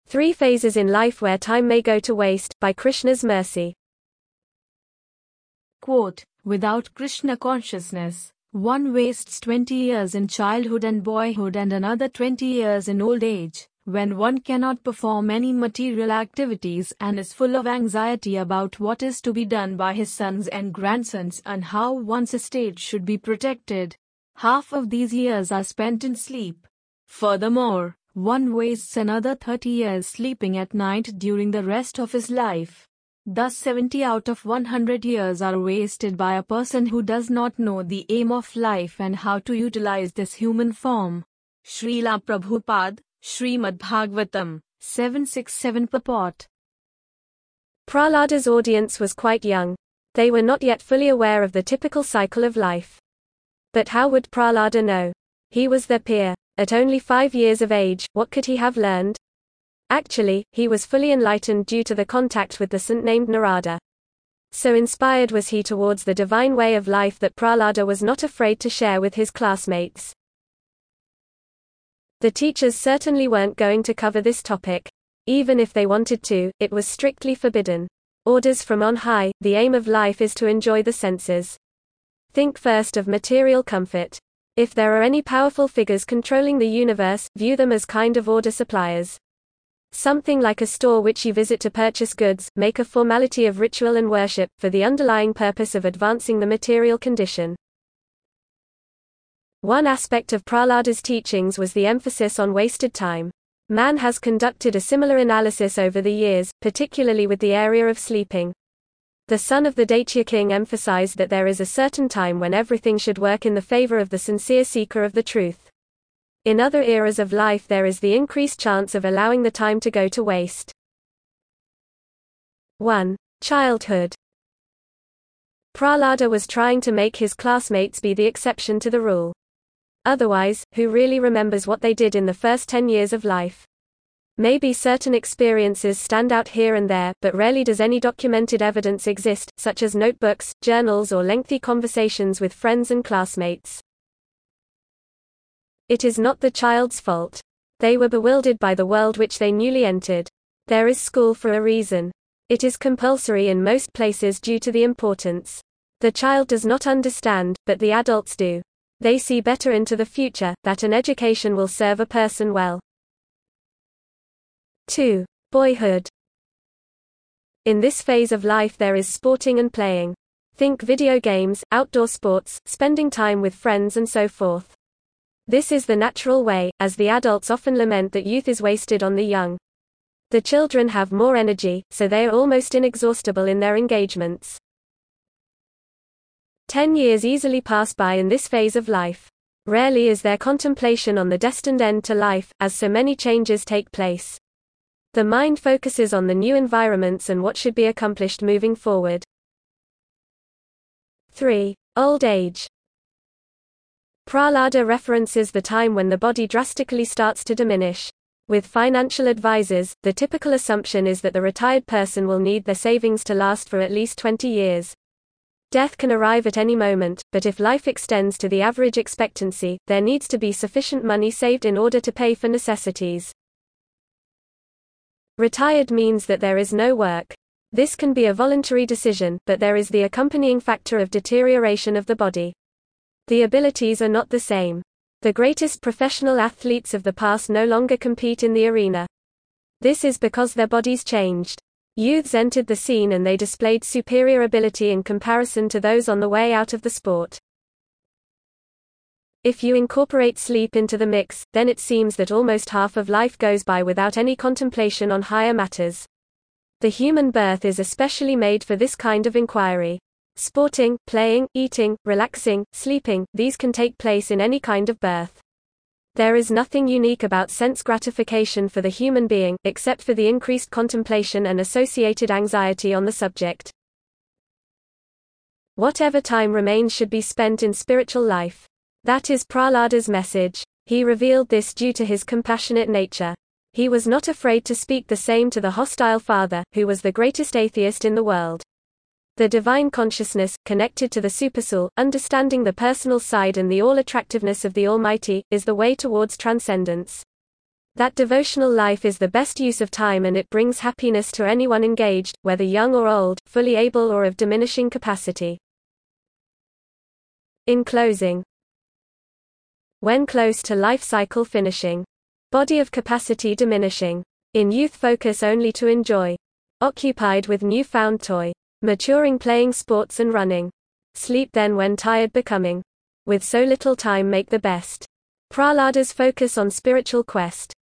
3 Phases in Life Where Time May Go to Waste, by Krishna's Mercy. Quote, without Krishna consciousness, one wastes 20 years in childhood and boyhood and another 20 years in old age, when one cannot perform any material activities and is full of anxiety about what is to be done by his sons and grandsons and how one's estate should be protected. Half of these years are spent in sleep. Furthermore, one wastes another 30 years sleeping at night during the rest of his life. Thus 70 out of 100 years are wasted by a person who does not know the aim of life and how to utilize this human form. Srila Prabhupada, Srimad Bhagavatam, 767 purport. Prahlada's audience was quite young. They were not yet fully aware of the typical cycle of life. But how would Prahlada know? He was their peer. At only 5 years of age, what could he have learned? Actually, he was fully enlightened due to the contact with the saint named Narada. So inspired was he towards the divine way of life that Prahlada was not afraid to share with his classmates. The teachers certainly weren't going to cover this topic. Even if they wanted to, it was strictly forbidden. Orders from on high, the aim of life is to enjoy the senses. Think first of material comfort. If there are any powerful figures controlling the universe, view them as kind of order suppliers. Something like a store which you visit to purchase goods, make a formality of ritual and worship, for the underlying purpose of advancing the material condition. One aspect of Prahlada's teachings was the emphasis on wasted time. Man has conducted a similar analysis over the years, particularly with the area of sleeping. The son of the Daitya king emphasized that there is a certain time when everything should work in the favor of the sincere seeker of the truth. In other eras of life there is the increased chance of allowing the time to go to waste. 1. Childhood. Prahlada was trying to make his classmates be the exception to the rule. Otherwise, who really remembers what they did in the first 10 years of life? Maybe certain experiences stand out here and there, but rarely does any documented evidence exist, such as notebooks, journals or lengthy conversations with friends and classmates. It is not the child's fault. They were bewildered by the world which they newly entered. There is school for a reason. It is compulsory in most places due to the importance. The child does not understand, but the adults do. They see better into the future, that an education will serve a person well. 2. Boyhood. In this phase of life there is sporting and playing. Think video games, outdoor sports, spending time with friends and so forth. This is the natural way, as the adults often lament that youth is wasted on the young. The children have more energy, so they are almost inexhaustible in their engagements. 10 years easily pass by in this phase of life. Rarely is there contemplation on the destined end to life, as so many changes take place. The mind focuses on the new environments and what should be accomplished moving forward. 3. Old age. Prahlada references the time when the body drastically starts to diminish. With financial advisors, the typical assumption is that the retired person will need their savings to last for at least 20 years. Death can arrive at any moment, but if life extends to the average expectancy, there needs to be sufficient money saved in order to pay for necessities. Retired means that there is no work. This can be a voluntary decision, but there is the accompanying factor of deterioration of the body. The abilities are not the same. The greatest professional athletes of the past no longer compete in the arena. This is because their bodies changed. Youths entered the scene and they displayed superior ability in comparison to those on the way out of the sport. If you incorporate sleep into the mix, then it seems that almost half of life goes by without any contemplation on higher matters. The human birth is especially made for this kind of inquiry. Sporting, playing, eating, relaxing, sleeping, these can take place in any kind of birth. There is nothing unique about sense gratification for the human being, except for the increased contemplation and associated anxiety on the subject. Whatever time remains should be spent in spiritual life. That is Prahlada's message. He revealed this due to his compassionate nature. He was not afraid to speak the same to the hostile father, who was the greatest atheist in the world. The divine consciousness, connected to the supersoul, understanding the personal side and the all-attractiveness of the Almighty, is the way towards transcendence. That devotional life is the best use of time, and it brings happiness to anyone engaged, whether young or old, fully able or of diminishing capacity. In closing, when close to life cycle finishing, body of capacity diminishing, in youth focus only to enjoy, occupied with newfound toy, maturing playing sports and running, sleep then when tired becoming, with so little time make the best. Prahlada's focus on spiritual quest.